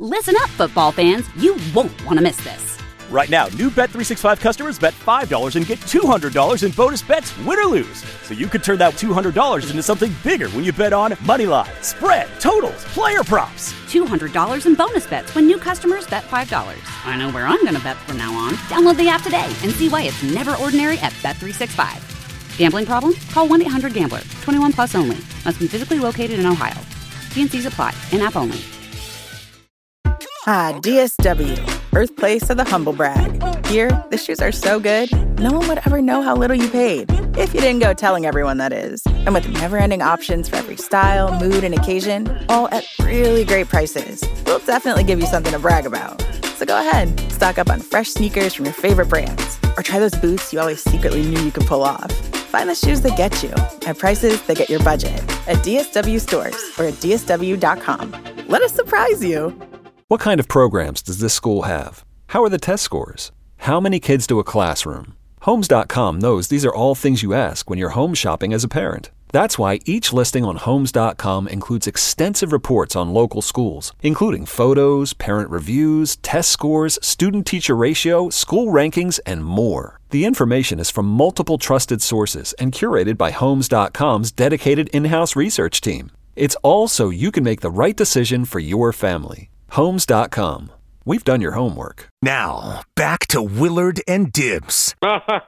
Listen up, football fans. You won't want to miss this. Right now, new Bet365 customers bet $5 and get $200 in bonus bets, win or lose. So you could turn that $200 into something bigger when you bet on money line, spread, totals, player props. $200 in bonus bets when new customers bet $5. I know where I'm going to bet from now on. Download the app today and see why it's never ordinary at Bet365. Gambling problem? Call 1-800-GAMBLER. 21 plus only. Must be physically located in Ohio. T&Cs apply. In-app only. Ah, DSW, birthplace of the humble brag. Here, the shoes are so good, no one would ever know how little you paid. If you didn't go telling everyone, that is. And with never-ending options for every style, mood, and occasion, all at really great prices, we'll definitely give you something to brag about. So go ahead, stock up on fresh sneakers from your favorite brands, or try those boots you always secretly knew you could pull off. Find the shoes that get you at prices that get your budget at DSW stores or at DSW.com. Let us surprise you. What kind of programs does this school have? How are the test scores? How many kids do a classroom? Homes.com knows these are all things you ask when you're home shopping as a parent. That's why each listing on Homes.com includes extensive reports on local schools, including photos, parent reviews, test scores, student-teacher ratio, school rankings, and more. The information is from multiple trusted sources and curated by Homes.com's dedicated in-house research team. It's all so you can make the right decision for your family. Homes.com. We've done your homework. Now, back to Willard and Dibs. Not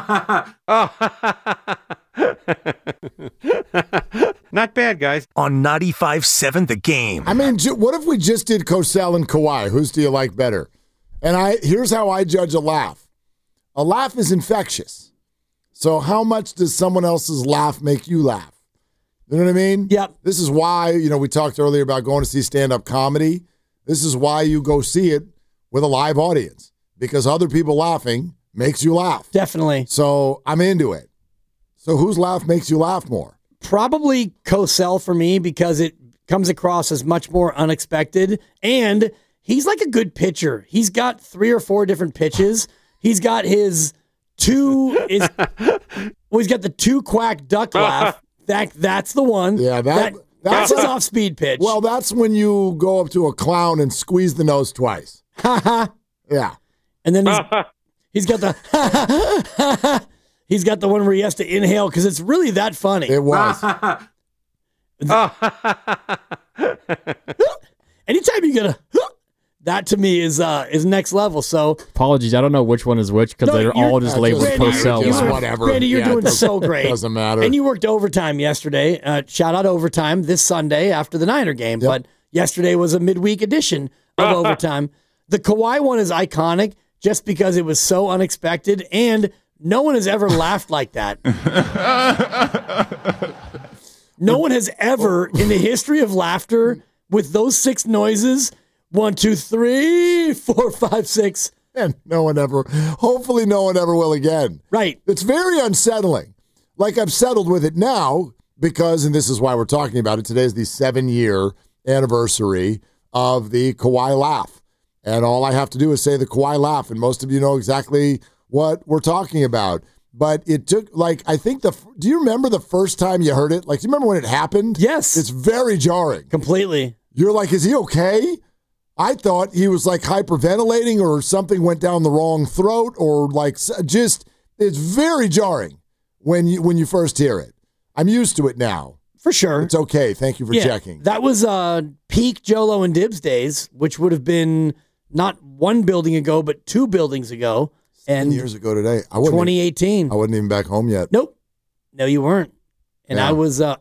bad, guys. On 95.7 The Game. I mean, what if we just did Cosell and Kawhi? Whose do you like better? And here's how I judge a laugh. A laugh is infectious. So how much does someone else's laugh make you laugh? You know what I mean? Yep. This is why, we talked earlier about going to see stand-up comedy. This is why you go see it with a live audience, because other people laughing makes you laugh. Definitely. So I'm into it. So whose laugh makes you laugh more? Probably Cosell for me, because it comes across as much more unexpected. And he's like a good pitcher. He's got 3 or 4 different pitches. He's got he's got the 2 quack duck laugh. That's the one. Yeah, that's his off-speed pitch. Well, that's when you go up to a clown and squeeze the nose twice. Yeah. And then he's got the he's got the one where he has to inhale because it's really that funny. It was. Anytime you get that to me is next level. So apologies, I don't know which one is which because they're all just labeled Cosell. Whatever. Randy, you're doing so great. Doesn't matter. And you worked overtime yesterday. Shout out overtime this Sunday after the Niner game. Yep. But yesterday was a midweek edition of overtime. The Kawhi one is iconic just because it was so unexpected, and no one has ever laughed like that. No one has ever in the history of laughter with those 6 noises. 1, 2, 3, 4, 5, 6. And hopefully no one ever will again. Right. It's very unsettling. Like, I've settled with it now because, and this is why we're talking about it, today is the 7-year anniversary of the Kawhi laugh. And all I have to do is say the Kawhi laugh, and most of you know exactly what we're talking about. But it took, I think do you remember the first time you heard it? Do you remember when it happened? Yes. It's very jarring. Completely. You're like, is he okay? I thought he was hyperventilating or something went down the wrong throat or it's very jarring when you first hear it. I'm used to it now. For sure. It's okay. Thank you for checking. That was peak Jolo and Dibs days, which would have been not 1 building ago, but 2 buildings ago. 10 years ago today. 2018. I wasn't even back home yet. Nope. No, you weren't. And I was I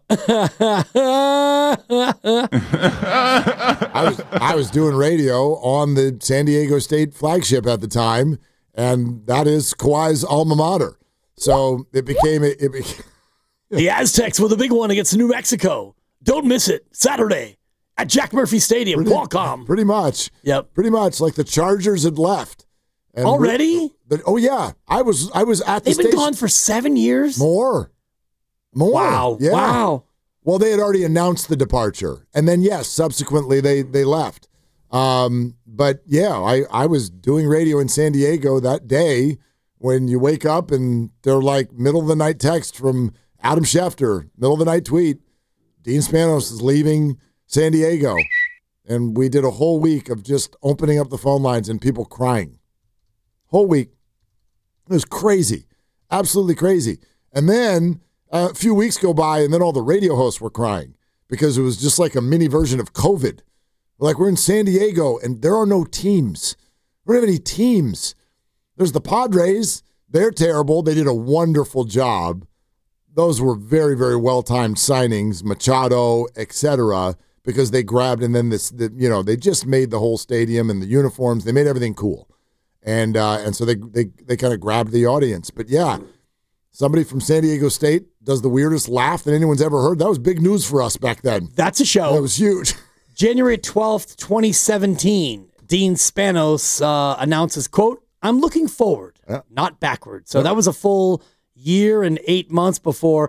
was doing radio on the San Diego State flagship at the time, and that is Kawhi's alma mater. So it became the Aztecs with a big one against New Mexico. Don't miss it. Saturday at Jack Murphy Stadium, Qualcomm. Pretty much. Yep. Pretty much like the Chargers had left. And already? Oh yeah. I was at the station. They've been gone for 7 years? More. Wow. Yeah. Wow. Well, they had already announced the departure. And then, yes, subsequently they left. But, yeah, I was doing radio in San Diego that day when you wake up and they're middle-of-the-night text from Adam Schefter, middle-of-the-night tweet. Dean Spanos is leaving San Diego. And we did a whole week of just opening up the phone lines and people crying. Whole week. It was crazy. Absolutely crazy. And then a few weeks go by, and then all the radio hosts were crying because it was just like a mini version of COVID. Like, we're in San Diego, and there are no teams. We don't have any teams. There's the Padres. They're terrible. They did a wonderful job. Those were very, very well-timed signings, Machado, etc., because they grabbed, and then they just made the whole stadium and the uniforms. They made everything cool. And so they kind of grabbed the audience. But, yeah, somebody from San Diego State does the weirdest laugh that anyone's ever heard. That was big news for us back then. That's a show. That was huge. January 12th, 2017, Dean Spanos announces, quote, "I'm looking forward, not backward." So that was a full year and 8 months before.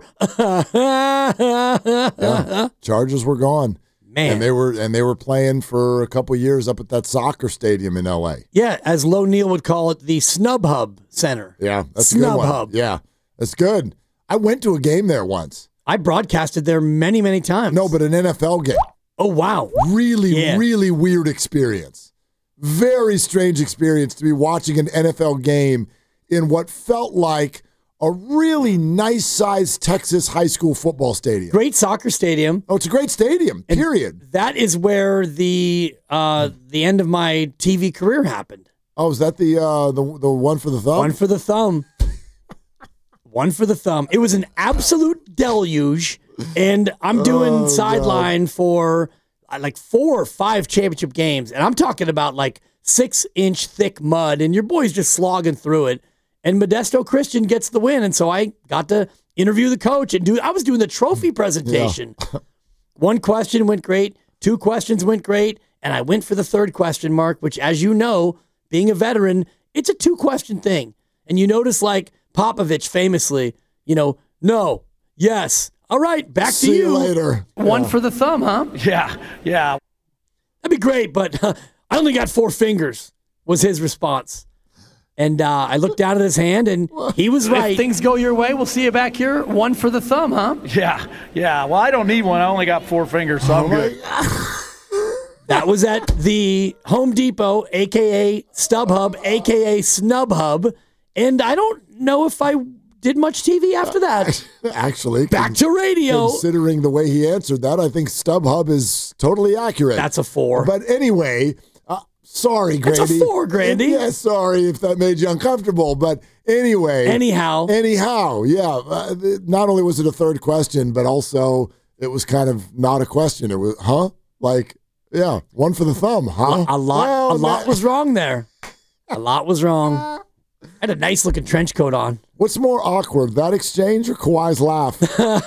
Chargers were gone. Man. And they were playing for a couple years up at that soccer stadium in L.A. Yeah, as Lo Neal would call it, the Snub Hub Center. Yeah, that's a good one. Hub. Yeah, that's good. I went to a game there once. I broadcasted there many, many times. No, but an NFL game. Oh, wow. Really weird experience. Very strange experience to be watching an NFL game in what felt like a really nice-sized Texas high school football stadium. Great soccer stadium. Oh, it's a great stadium, period. And that is where the end of my TV career happened. Oh, is that the one for the thumb? One for the thumb. One for the thumb. It was an absolute deluge, and I'm doing sideline for like 4 or 5 championship games, and I'm talking about like 6-inch thick mud, and your boy's just slogging through it. And Modesto Christian gets the win, and so I got to interview the coach and I was doing the trophy presentation. Yeah. 1 question went great, 2 questions went great, and I went for the 3rd question, Mark, which, as you know, being a veteran, it's a 2-question thing. And you notice, like Popovich famously, no, yes, all right, back to you. See you later. One for the thumb, huh? Yeah. That'd be great, but I only got 4 fingers, was his response. And I looked down at his hand, and he was right. If things go your way, we'll see you back here. 1 for the thumb, huh? Yeah. Well, I don't need one. I only got 4 fingers, so I'm good. That was at the Home Depot, a.k.a. StubHub, a.k.a. SnubHub. And I don't know if I did much TV after that. Actually. Back to radio. Considering the way he answered that, I think StubHub is totally accurate. That's a 4. But anyway... Sorry, Grady. That's a 4, Grandy. Yeah, sorry if that made you uncomfortable. But anyway. Anyhow, yeah. Not only was it a 3rd question, but also it was kind of not a question. It was, huh? Like, yeah, 1 for the thumb, huh? A lot was wrong there. A lot was wrong. I had a nice-looking trench coat on. What's more awkward, that exchange or Kawhi's laugh?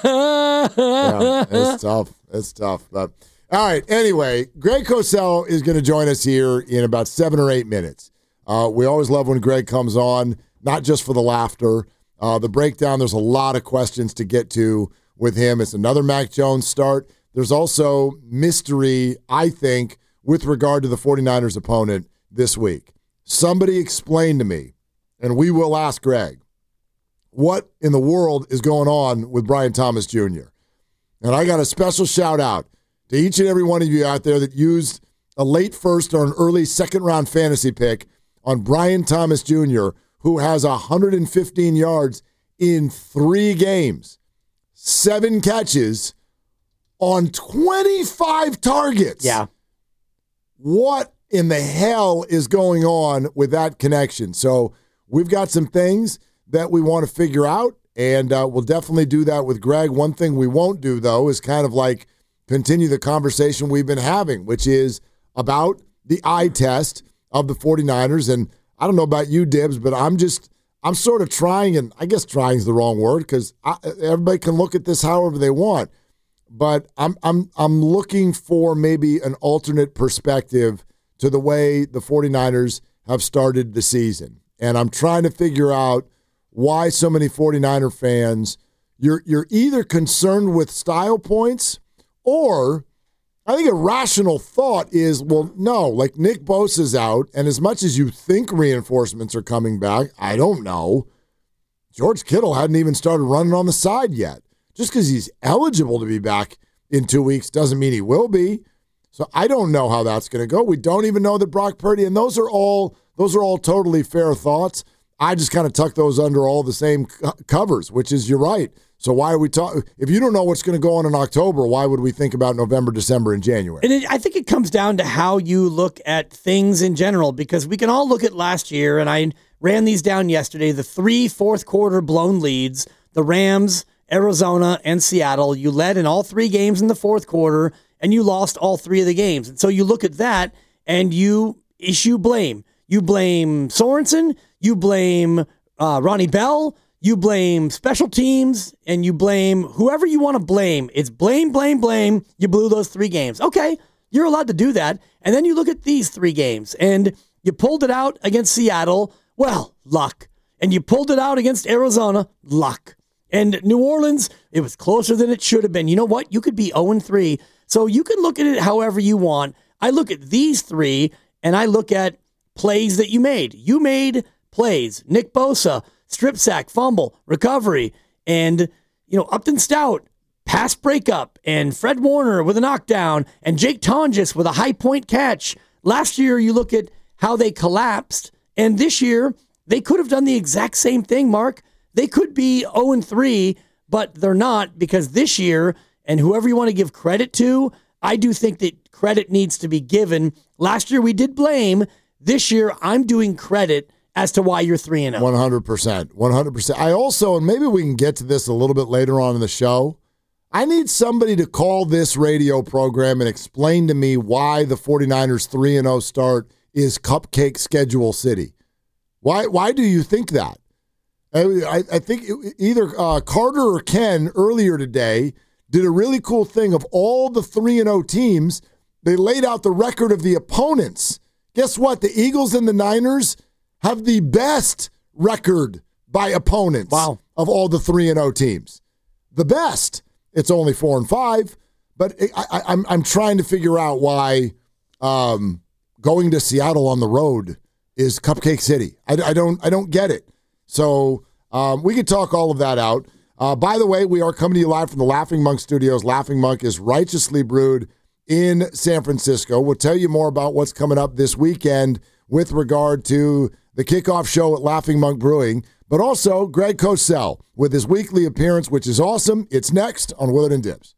Yeah, it's tough. But... All right, anyway, Greg Cosell is going to join us here in about 7 or 8 minutes. We always love when Greg comes on, not just for the laughter. The breakdown, there's a lot of questions to get to with him. It's another Mac Jones start. There's also mystery, I think, with regard to the 49ers opponent this week. Somebody explain to me, and we will ask Greg, what in the world is going on with Brian Thomas Jr.? And I got a special shout-out to each and every one of you out there that used a late 1st or an early 2nd round fantasy pick on Brian Thomas Jr., who has 115 yards in 3 games, 7 catches on 25 targets. Yeah. What in the hell is going on with that connection? So we've got some things that we want to figure out, and we'll definitely do that with Greg. One thing we won't do, though, is kind of like continue the conversation we've been having, which is about the eye test of the 49ers. And I don't know about you, Dibs, but I'm sort of trying, and I guess trying is the wrong word because everybody can look at this however they want. But I'm looking for maybe an alternate perspective to the way the 49ers have started the season. And I'm trying to figure out why so many 49er fans, you're either concerned with style points, or I think a rational thought is, well, no, like Nick Bosa's out, and as much as you think reinforcements are coming back, I don't know. George Kittle hadn't even started running on the side yet. Just because he's eligible to be back in 2 weeks doesn't mean he will be. So I don't know how that's going to go. We don't even know that Brock Purdy, and those are all totally fair thoughts. I just kind of tuck those under all the same covers, which is, you're right. So why are we talking? If you don't know what's going to go on in October, why would we think about November, December, and January? And I think it comes down to how you look at things in general, because we can all look at last year, and I ran these down yesterday, the 3 fourth-quarter blown leads, the Rams, Arizona, and Seattle. You led in all 3 games in the fourth quarter, and you lost all 3 of the games. And so you look at that, and you issue blame. You blame Sorensen, you blame Ronnie Bell, you blame special teams, and you blame whoever you want to blame. It's blame, blame, blame. You blew those 3 games. Okay, you're allowed to do that. And then you look at these 3 games, and you pulled it out against Seattle. Well, luck. And you pulled it out against Arizona. Luck. And New Orleans, it was closer than it should have been. You know what? You could be 0-3. So you can look at it however you want. I look at these 3, and I look at plays that you made. You made plays. Nick Bosa, strip sack, fumble, recovery, and Upton Stout, pass breakup, and Fred Warner with a knockdown, and Jake Tonjes with a high point catch. Last year, you look at how they collapsed, and this year, they could have done the exact same thing, Mark. They could be 0-3, but they're not, because this year, and whoever you want to give credit to, I do think that credit needs to be given. Last year, we did blame. This year, I'm doing credit as to why you're 3-0. 100%. 100%. I also, and maybe we can get to this a little bit later on in the show, I need somebody to call this radio program and explain to me why the 49ers 3-0 start is cupcake schedule city. Why do you think that? I think either Carter or Ken earlier today did a really cool thing. Of all the 3-0 teams, they laid out the record of the opponents. Guess what? The Eagles and the Niners have the best record by opponents of all the 3-0 teams. The best. It's only 4-5, but I'm trying to figure out why going to Seattle on the road is Cupcake City. I don't get it. So we could talk all of that out. By the way, we are coming to you live from the Laughing Monk Studios. Laughing Monk is righteously brewed in San Francisco. We'll tell you more about what's coming up this weekend with regard to the kickoff show at Laughing Monk Brewing, but also Greg Cosell with his weekly appearance, which is awesome. It's next on Willard and Dibs.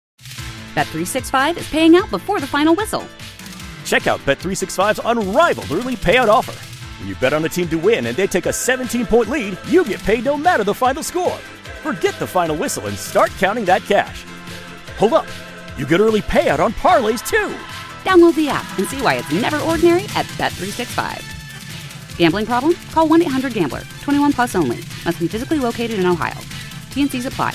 Bet365 is paying out before the final whistle. Check out Bet365's unrivaled early payout offer. When you bet on a team to win and they take a 17-point lead, you get paid no matter the final score. Forget the final whistle and start counting that cash. Hold up. You get early payout on parlays, too. Download the app and see why it's never ordinary at Bet365. Gambling problem? Call 1-800-GAMBLER. 21 plus only. Must be physically located in Ohio. T&Cs apply.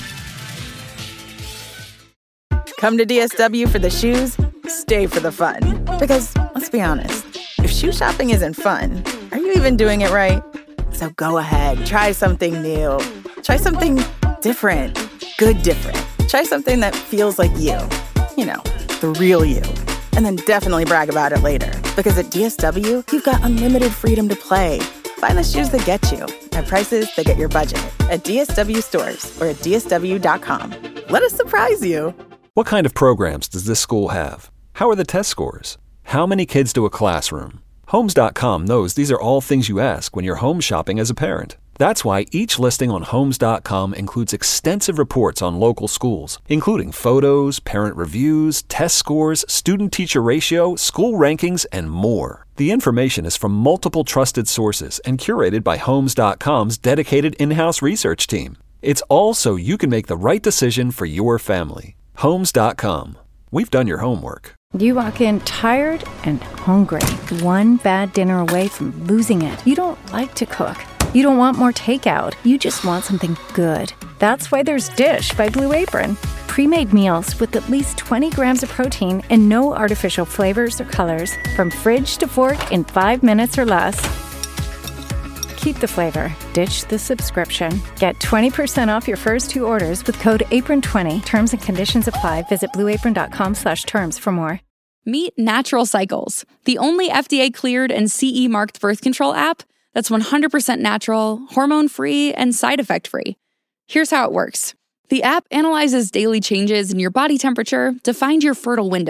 Come to DSW for the shoes, stay for the fun. Because, let's be honest, if shoe shopping isn't fun, are you even doing it right? So go ahead, try something new. Try something different. Good different. Try something that feels like you. You know, the real you. And then definitely brag about it later. Because at DSW, you've got unlimited freedom to play. Find the shoes that get you at prices that get your budget at DSW stores or at DSW.com. Let us surprise you. What kind of programs does this school have? How are the test scores? How many kids do a classroom? Homes.com knows these are all things you ask when you're home shopping as a parent. That's why each listing on Homes.com includes extensive reports on local schools, including photos, parent reviews, test scores, student-teacher ratio, school rankings, and more. The information is from multiple trusted sources and curated by Homes.com's dedicated in-house research team. It's all so you can make the right decision for your family. Homes.com. We've done your homework. You walk in tired and hungry, one bad dinner away from losing it. You don't like to cook. You don't want more takeout. You just want something good. That's why there's Dish by Blue Apron. Pre-made meals with at least 20 grams of protein and no artificial flavors or colors. From fridge to fork in 5 minutes or less. Keep the flavor. Ditch the subscription. Get 20% off your first 2 orders with code APRON20. Terms and conditions apply. Visit blueapron.com/terms for more. Meet Natural Cycles, the only FDA-cleared and CE-marked birth control app that's 100% natural, hormone-free, and side effect-free. Here's how it works. The app analyzes daily changes in your body temperature to find your fertile window,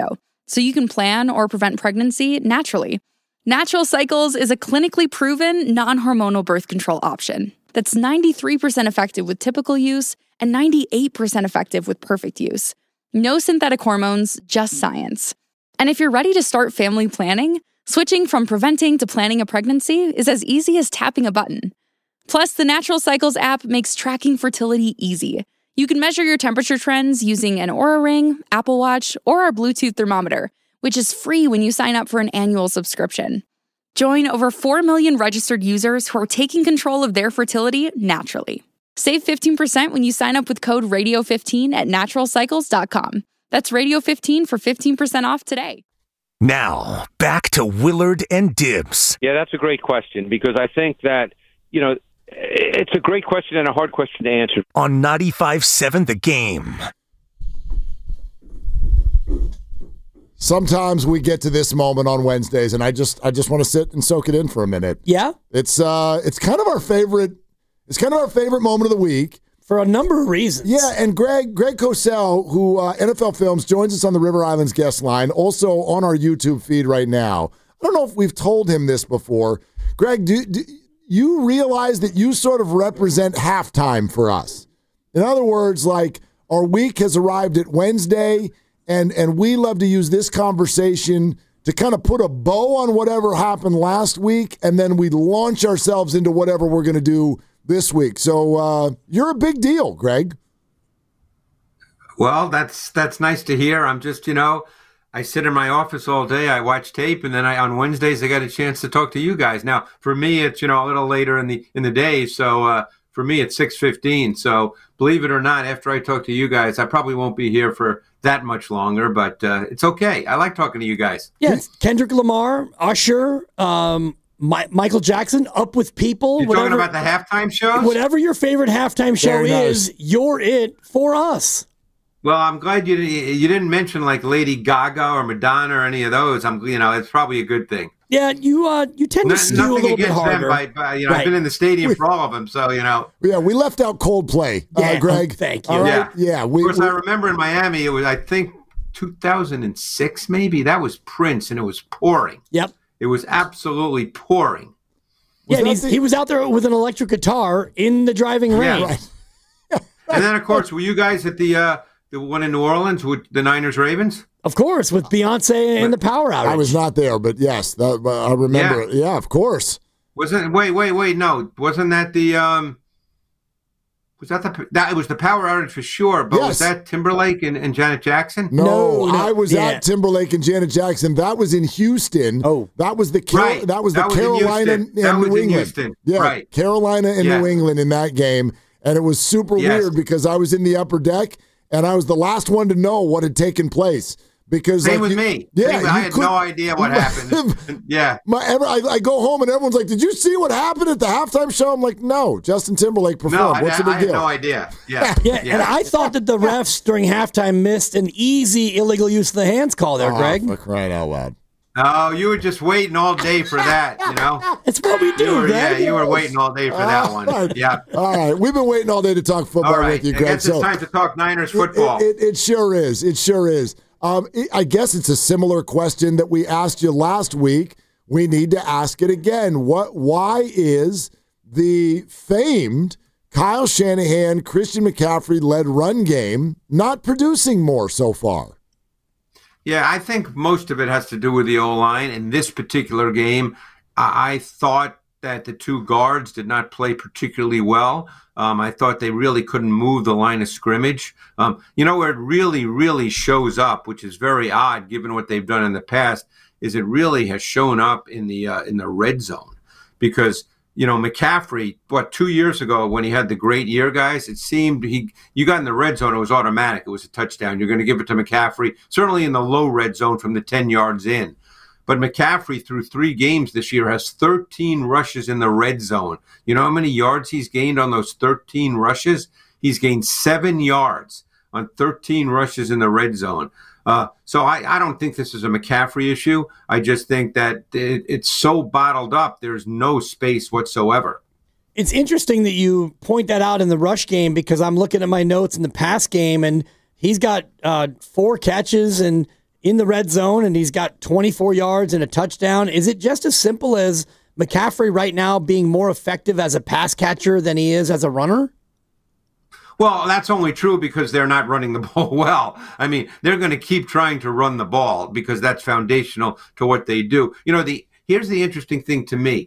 so you can plan or prevent pregnancy naturally. Natural Cycles is a clinically proven, non-hormonal birth control option that's 93% effective with typical use and 98% effective with perfect use. No synthetic hormones, just science. And if you're ready to start family planning, switching from preventing to planning a pregnancy is as easy as tapping a button. Plus, the Natural Cycles app makes tracking fertility easy. You can measure your temperature trends using an Oura Ring, Apple Watch, or our Bluetooth thermometer, which is free when you sign up for an annual subscription. Join over 4 million registered users who are taking control of their fertility naturally. Save 15% when you sign up with code RADIO15 at naturalcycles.com. That's Radio15 for 15% off today. Now, back to Willard and Dibs. Yeah, that's a great question because I think that, it's a great question and a hard question to answer. On 95.7 The Game. Sometimes we get to this moment on Wednesdays, and I just want to sit and soak it in for a minute. Yeah, it's kind of our favorite. It's kind of our favorite moment of the week for a number of reasons. Yeah, and Greg Cosell, who NFL Films, joins us on the River Islands guest line, also on our YouTube feed right now. I don't know if we've told him this before. Greg, do you realize that you sort of represent halftime for us? In other words, like our week has arrived at Wednesday. And we love to use this conversation to kind of put a bow on whatever happened last week, and then we launch ourselves into whatever we're going to do this week. So you're a big deal, Greg. Well, that's nice to hear. I'm just, I sit in my office all day. I watch tape, and then on Wednesdays I got a chance to talk to you guys. Now, for me, it's a little later in the day, so for me it's 6:15. So believe it or not, after I talk to you guys, I probably won't be here for that much longer, but it's okay. I like talking to you guys. Yes, Kendrick Lamar, Usher, Michael Jackson, Up With People. You're talking about the halftime shows? Whatever your favorite halftime show is, you're it for us. Well, I'm glad you didn't mention like Lady Gaga or Madonna or any of those. It's probably a good thing. Yeah, you tend to skew a little bit harder. Them right. I've been in the stadium for all of them, so Yeah, we left out Coldplay, Greg. Thank you. All right? Yeah. Of course, I remember in Miami, it was, I think, 2006 maybe. That was Prince, and it was pouring. Yep. It was absolutely pouring. He was out there with an electric guitar in the driving range. Right. And then, of course, were you guys at the one in New Orleans with the Niners-Ravens? Of course, with Beyonce and the power outage. I was not there, but yes, I remember it. Yeah, of course. Wasn't wait, no. Wasn't that the it was the power outage for sure, but was that Timberlake and Janet Jackson? No, I was at Timberlake and Janet Jackson. That was in Houston. Oh. That was the Carolina and New England. Houston. Yeah, right. Carolina and New England in that game. And it was super weird because I was in the upper deck and I was the last one to know what had taken place. Because Same with me. Yeah, I had no idea what happened. Yeah. I go home and everyone's like, "Did you see what happened at the halftime show?" I'm like, "No, Justin Timberlake performed. What's the big deal?" I had no idea. Yeah. And I thought that the refs during halftime missed an easy illegal use of the hands call there, Greg. For crying out loud. Oh, you were just waiting all day for that, It's what we do, Greg. You were waiting all day for that one. Right. Yeah. All right. We've been waiting all day to talk football with you, Greg. I guess it's time to talk Niners football. It sure is. It sure is. I guess it's a similar question that we asked you last week. We need to ask it again. Why is the famed Kyle Shanahan, Christian McCaffrey-led run game not producing more so far? Yeah, I think most of it has to do with the O-line. In this particular game, I thought that the two guards did not play particularly well. I thought they really couldn't move the line of scrimmage. Where it really, really shows up, which is very odd given what they've done in the past, is it really has shown up in the red zone. Because, McCaffrey, 2 years ago when he had the great year, guys, it seemed you got in the red zone, it was automatic. It was a touchdown. You're going to give it to McCaffrey, certainly in the low red zone from the 10 yards in. But McCaffrey, through 3 games this year, has 13 rushes in the red zone. You know how many yards he's gained on those 13 rushes? He's gained 7 yards on 13 rushes in the red zone. So I don't think this is a McCaffrey issue. I just think that it's so bottled up, there's no space whatsoever. It's interesting that you point that out in the rush game because I'm looking at my notes in the pass game, and he's got 4 catches and in the red zone and he's got 24 yards and a touchdown. Is it just as simple as McCaffrey right now being more effective as a pass catcher than he is as a runner? Well, that's only true because they're not running the ball well. I mean, they're going to keep trying to run the ball because that's foundational to what they do. Here's the interesting thing to me.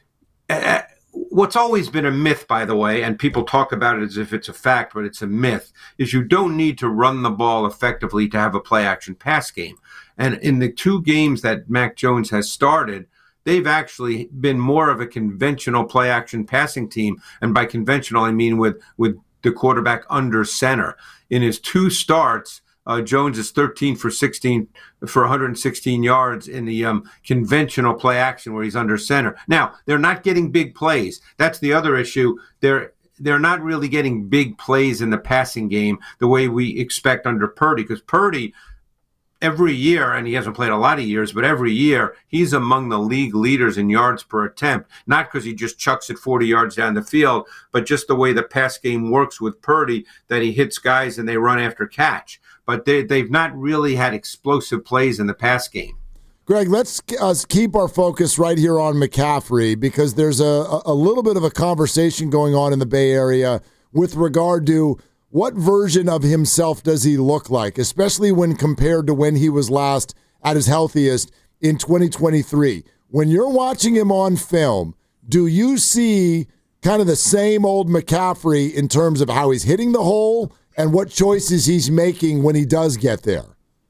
What's always been a myth, by the way, and people talk about it as if it's a fact, but it's a myth, is you don't need to run the ball effectively to have a play-action pass game. And in the 2 games that Mac Jones has started, they've actually been more of a conventional play-action passing team. And by conventional, I mean with the quarterback under center. In his 2 starts, Jones is 13 for 16 for 116 yards in the conventional play action where he's under center. Now, they're not getting big plays. That's the other issue. They're not really getting big plays in the passing game the way we expect under Purdy, because Purdy, every year, and he hasn't played a lot of years, but every year, he's among the league leaders in yards per attempt, not because he just chucks it 40 yards down the field, but just the way the pass game works with Purdy, that he hits guys and they run after catch. But they've not really had explosive plays in the pass game. Greg, let's keep our focus right here on McCaffrey, because there's a little bit of a conversation going on in the Bay Area with regard to what version of himself does he look like, especially when compared to when he was last at his healthiest in 2023. When you're watching him on film, do you see kind of the same old McCaffrey in terms of how he's hitting the hole and what choices he's making when he does get there?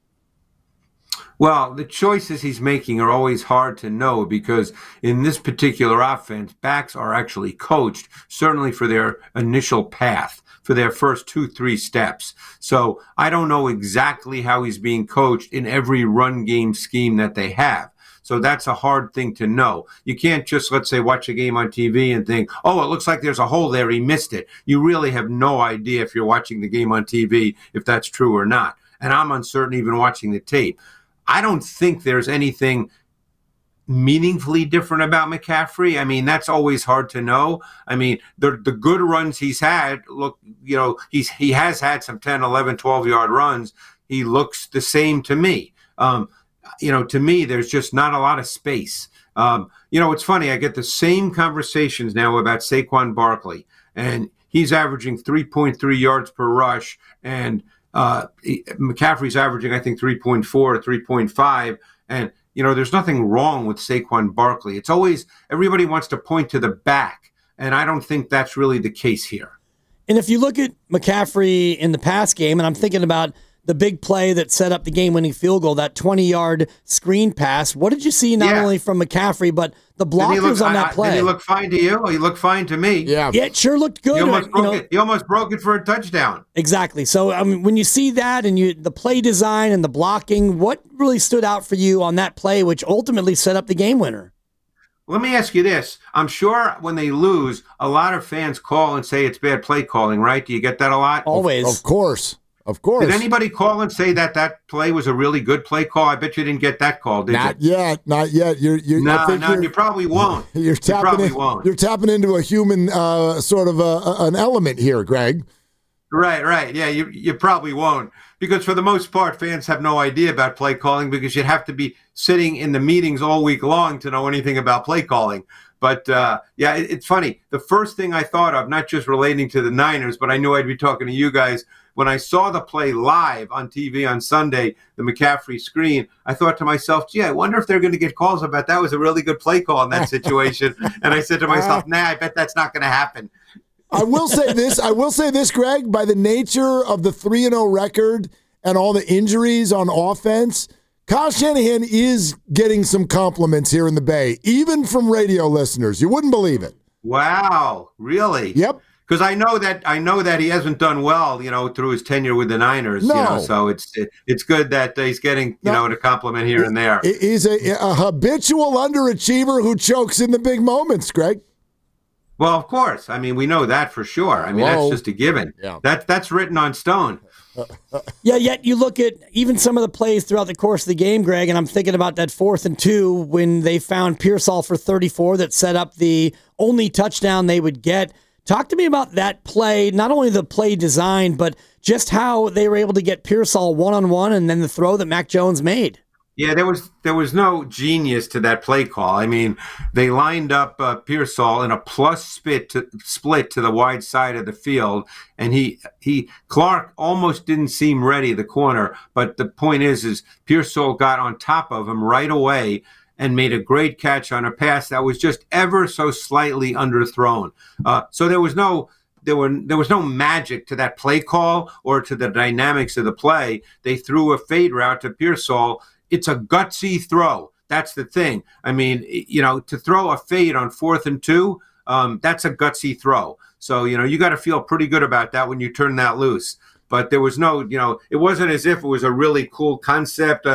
Well, the choices he's making are always hard to know, because in this particular offense, backs are actually coached, certainly for their initial path, for their first 2-3 steps. So I don't know exactly how he's being coached in every run game scheme that they have. So that's a hard thing to know. You can't just, let's say, watch a game on TV and think, oh, it looks like there's a hole there, he missed it. You really have no idea if you're watching the game on TV if that's true or not. And I'm uncertain even watching the tape. I don't think there's anything meaningfully different about McCaffrey. I mean, that's always hard to know. I mean, the good runs he's had, look, he has had some 10, 11, 12-yard runs. He looks the same to me. To me, there's just not a lot of space. It's funny. I get the same conversations now about Saquon Barkley, and he's averaging 3.3 yards per rush, and McCaffrey's averaging, I think, 3.4 or 3.5. And, there's nothing wrong with Saquon Barkley. It's always everybody wants to point to the back, and I don't think that's really the case here. And if you look at McCaffrey in the pass game, and I'm thinking about the big play that set up the game-winning field goal, that 20-yard screen pass. What did you see not only from McCaffrey, but the blockers on that play? Did he look fine to you? He looked fine to me. Yeah, it sure looked good. He almost broke it for a touchdown. Exactly. So, when you see that and the play design and the blocking, what really stood out for you on that play, which ultimately set up the game winner? Let me ask you this. I'm sure when they lose, a lot of fans call and say it's bad play calling, right? Do you get that a lot? Always. Of course. Of course. Did anybody call and say that play was a really good play call? I bet you didn't get that call, did you? Not yet. You probably won't. You're tapping into a human sort of an element here, Greg. Right. Yeah, you probably won't. Because for the most part, fans have no idea about play calling, because you'd have to be sitting in the meetings all week long to know anything about play calling. But, it's funny. The first thing I thought of, not just relating to the Niners, but I knew I'd be talking to you guys, when I saw the play live on TV on Sunday, the McCaffrey screen, I thought to myself, gee, I wonder if they're going to get calls about that was a really good play call in that situation. And I said to myself, I bet that's not going to happen. I will say this, Greg, by the nature of the 3-0 record and all the injuries on offense, Kyle Shanahan is getting some compliments here in the Bay, even from radio listeners. You wouldn't believe it. Wow, really? Yep. Because I know that he hasn't done well, through his tenure with the Niners. No. So it's good that he's getting, a compliment here and there. He's a habitual underachiever who chokes in the big moments, Greg. Well, of course. I mean, we know that for sure. I mean, that's just a given. Yeah. That's written on stone. Yeah, yet you look at even some of the plays throughout the course of the game, Greg, and I'm thinking about that 4th and 2 when they found Pearsall for 34 that set up the only touchdown they would get Talk to me about that play, not only the play design, but just how they were able to get Pearsall one-on-one and then the throw that Mac Jones made. Yeah, there was no genius to that play call. I mean, they lined up Pearsall in a plus split to the wide side of the field, and Clark almost didn't seem ready, the corner. But the point is Pearsall got on top of him right away and made a great catch on a pass that was just ever so slightly underthrown. So there was no magic to that play call or to the dynamics of the play. They threw a fade route to Pearsall. It's a gutsy throw. That's the thing. I mean, to throw a fade on 4th and 2, that's a gutsy throw. So, you got to feel pretty good about that when you turn that loose. But there was no, it wasn't as if it was a really cool concept,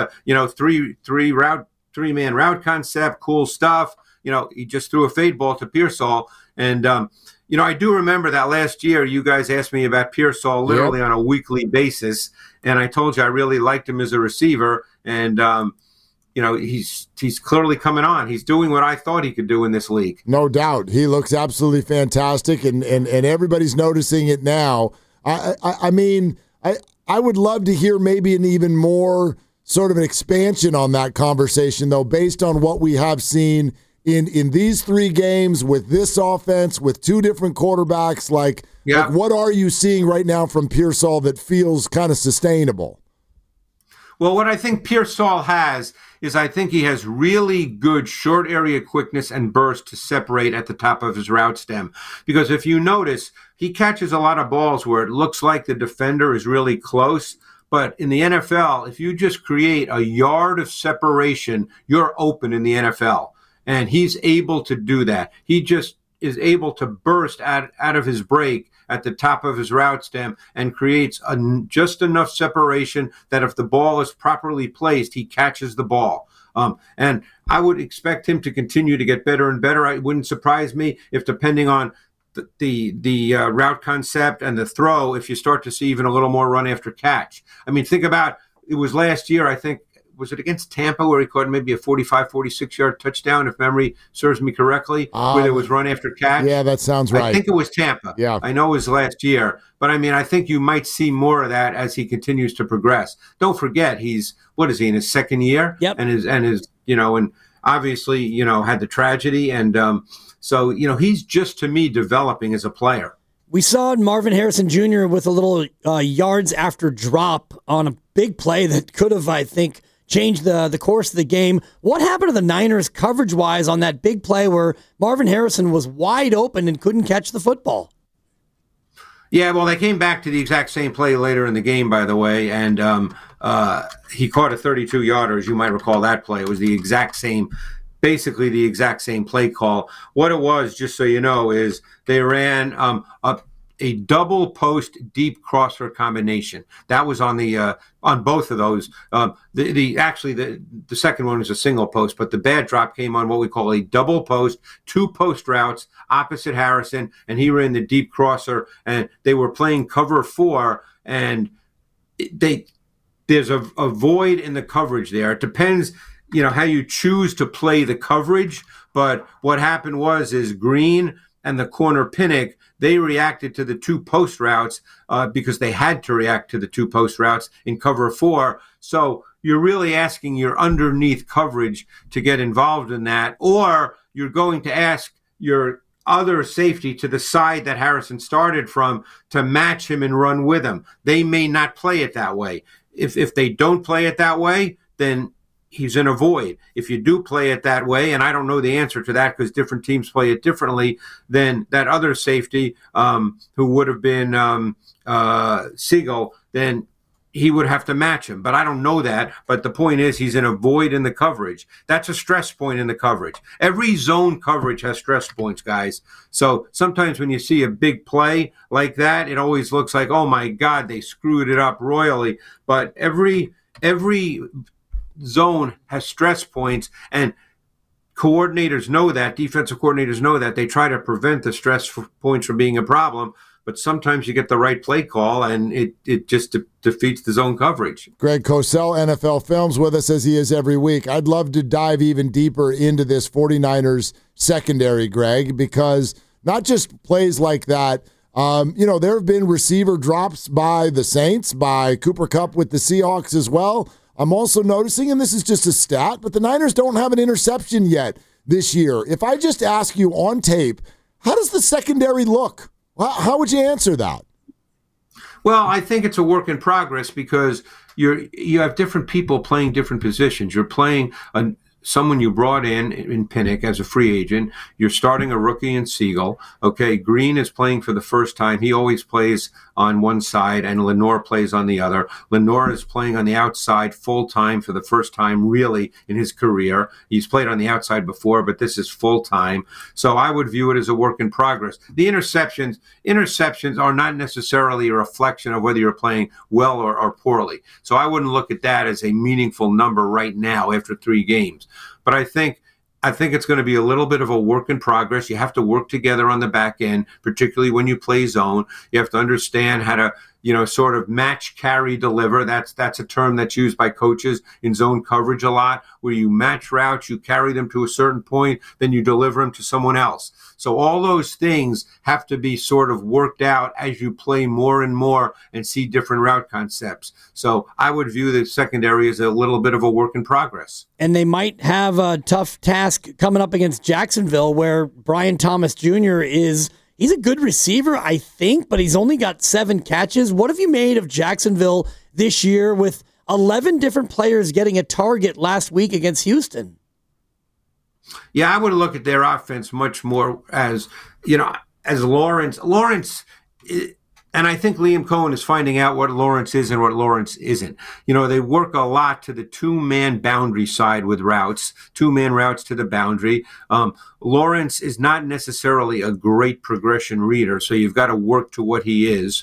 three-man route concept, cool stuff. He just threw a fade ball to Pearsall. And, I do remember that last year you guys asked me about Pearsall literally on a weekly basis. And I told you I really liked him as a receiver. And, he's clearly coming on. He's doing what I thought he could do in this league. No doubt. He looks absolutely fantastic, and everybody's noticing it now. I mean, I would love to hear maybe an even more sort of an expansion on that conversation, though, based on what we have seen in these 3 games with this offense, with 2 different quarterbacks. Like what are you seeing right now from Pearsall that feels kind of sustainable? Well, what I think Pearsall has is I think he has really good short area quickness and burst to separate at the top of his route stem. Because if you notice, he catches a lot of balls where it looks like the defender is really close. But in the NFL, if you just create a yard of separation, you're open in the NFL. And he's able to do that. He just is able to burst out of his break at the top of his route stem and creates just enough separation that if the ball is properly placed, he catches the ball. And I would expect him to continue to get better and better. It wouldn't surprise me if, depending on the route concept and the throw, if you start to see even a little more run after catch. I mean, think about, it was last year, I think, was it against Tampa where he caught maybe a 45, 46-yard touchdown, if memory serves me correctly, where there was run after catch? Yeah, that sounds right. I think it was Tampa. Yeah. I know it was last year. But, I mean, I think you might see more of that as he continues to progress. Don't forget, he's, what is he, in his second year? Yep. And and obviously, had the tragedy. And so, he's just, to me, developing as a player. We saw Marvin Harrison Jr. with a little yards after drop on a big play that could have, I think, changed the course of the game. What happened to the Niners coverage-wise on that big play where Marvin Harrison was wide open and couldn't catch the football? Yeah, well, they came back to the exact same play later in the game, by the way, and he caught a 32-yarder, as you might recall that play. It was basically the exact same play call. What it was, just so you know, is they ran a double post deep crosser combination. That was on the on both of those. The second one was a single post, but the bad drop came on what we call a double post, 2 post routes opposite Harrison, and he ran the deep crosser, and they were playing cover 4, and there's a void in the coverage there. It depends, how you choose to play the coverage, but what happened is Green and the corner Pinnock, they reacted to the 2 post routes because they had to react to the 2 post routes in cover 4. So you're really asking your underneath coverage to get involved in that, or you're going to ask your other safety to the side that Harrison started from to match him and run with him. They may not play it that way. If they don't play it that way, then he's in a void. If you do play it that way, and I don't know the answer to that because different teams play it differently, then that other safety who would have been Siegel, then he would have to match him. But I don't know that. But the point is he's in a void in the coverage. That's a stress point in the coverage. Every zone coverage has stress points, guys. So sometimes when you see a big play like that, it always looks like, oh, my God, they screwed it up royally. But every zone has stress points, and coordinators know that, defensive coordinators know that. They try to prevent the stress points from being a problem, but sometimes you get the right play call, and it just defeats the zone coverage. Greg Cosell, NFL Films, with us as he is every week. I'd love to dive even deeper into this 49ers secondary, Greg, because not just plays like that. There have been receiver drops by the Saints, by Cooper Kupp with the Seahawks as well. I'm also noticing, and this is just a stat, but the Niners don't have an interception yet this year. If I just ask you on tape, how does the secondary look? How would you answer that? Well, I think it's a work in progress because you have different people playing different positions. You're playing someone you brought in Pinnock as a free agent. You're starting a rookie in Siegel. Okay, Green is playing for the first time. He always plays on one side, and Lenore plays on the other. Lenore is playing on the outside full-time for the first time, really, in his career. He's played on the outside before, but this is full-time. So I would view it as a work in progress. The interceptions are not necessarily a reflection of whether you're playing well or poorly. So I wouldn't look at that as a meaningful number right now after 3 games. But I think it's going to be a little bit of a work in progress. You have to work together on the back end, particularly when you play zone. You have to understand how to, sort of match, carry, deliver. That's a term that's used by coaches in zone coverage a lot, where you match routes, you carry them to a certain point, then you deliver them to someone else. So all those things have to be sort of worked out as you play more and more and see different route concepts. So I would view the secondary as a little bit of a work in progress. And they might have a tough task coming up against Jacksonville, where Brian Thomas Jr. He's a good receiver, I think, but he's only got 7 catches. What have you made of Jacksonville this year with 11 different players getting a target last week against Houston? Yeah, I would look at their offense much more as Lawrence. And I think Liam Cohen is finding out what Lawrence is and what Lawrence isn't. They work a lot to the 2-man boundary side with routes, 2-man routes to the boundary. Lawrence is not necessarily a great progression reader, so you've got to work to what he is.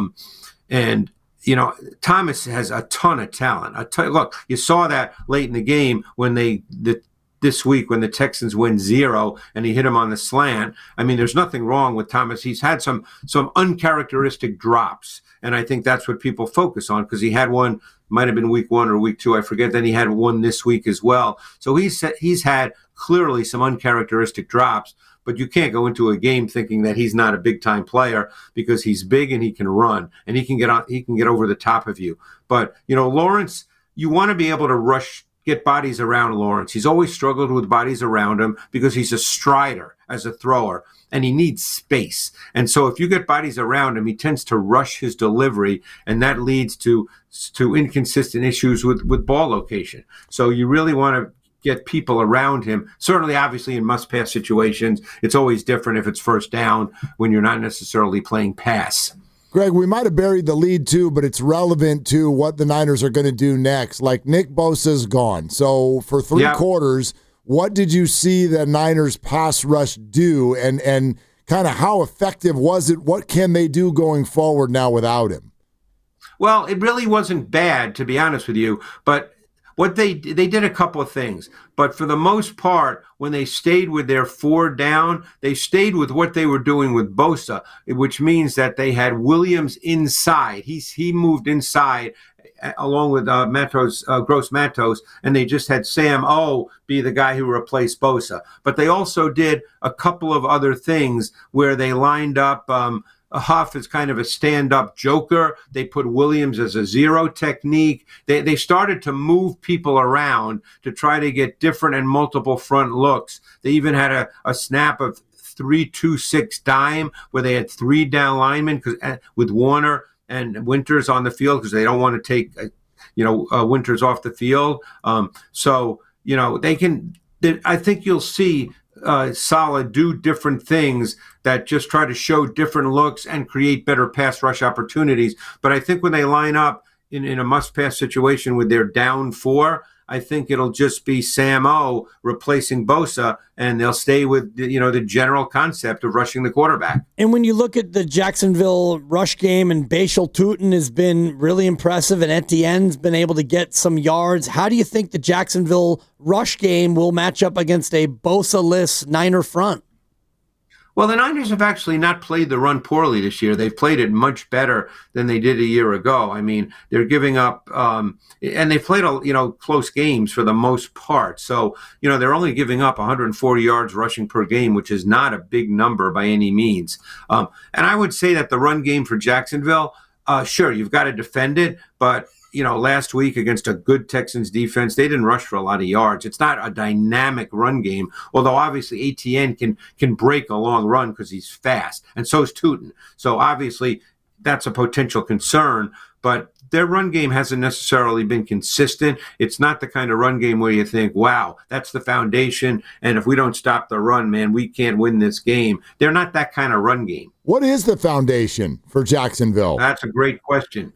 And Thomas has a ton of talent. Look, you saw that late in the game when this week when the Texans win 0 and he hit him on the slant. I mean, there's nothing wrong with Thomas. He's had some uncharacteristic drops, and I think that's what people focus on, because he had one, might have been week 1 or week 2, I forget. Then he had one this week as well. So he's had clearly some uncharacteristic drops, but you can't go into a game thinking that he's not a big-time player, because he's big and he can run and he can get over the top of you. But Lawrence, you want to be able to get bodies around Lawrence. He's always struggled with bodies around him because he's a strider as a thrower, and he needs space. And so if you get bodies around him, he tends to rush his delivery, and that leads to inconsistent issues with ball location. So you really want to get people around him. Certainly, obviously, in must-pass situations, it's always different if it's first down when you're not necessarily playing pass. Greg, we might have buried the lead too, but it's relevant to what the Niners are going to do next. Like, Nick Bosa's gone. So for 3 quarters, what did you see the Niners pass rush do, and kind of how effective was it? What can they do going forward now without him? Well, it really wasn't bad, to be honest with you, but what they did a couple of things, but for the most part, when they stayed with their 4 down, they stayed with what they were doing with Bosa, which means that they had Williams inside. He moved inside along with Gross Matos, and they just had Sam O be the guy who replaced Bosa. But they also did a couple of other things where they lined up Huff is kind of a stand-up joker. They put Williams as a 0 technique. They started to move people around to try to get different and multiple front looks. They even had a snap of 3-2-6 dime where they had 3 down linemen with Warner and Winters on the field, because they don't want to take Winters off the field. They can. I think you'll see Saleh do different things that just try to show different looks and create better pass rush opportunities. But I think when they line up in a must-pass situation with their down 4, I think it'll just be Sam O replacing Bosa, and they'll stay with the general concept of rushing the quarterback. And when you look at the Jacksonville rush game, and Bashal Tutin has been really impressive, and Etienne's been able to get some yards, how do you think the Jacksonville rush game will match up against a Bosa-less Niner front? Well, the Niners have actually not played the run poorly this year. They've played it much better than they did a year ago. I mean, they're giving up, and they've played, close games for the most part. So, they're only giving up 140 yards rushing per game, which is not a big number by any means. And I would say that the run game for Jacksonville, sure, you've got to defend it, but last week against a good Texans defense, they didn't rush for a lot of yards. It's not a dynamic run game, although obviously Etienne can break a long run because he's fast, and so is Tootin. So obviously that's a potential concern, but their run game hasn't necessarily been consistent. It's not the kind of run game where you think, wow, that's the foundation, and if we don't stop the run, man, we can't win this game. They're not that kind of run game. What is the foundation for Jacksonville? That's a great question.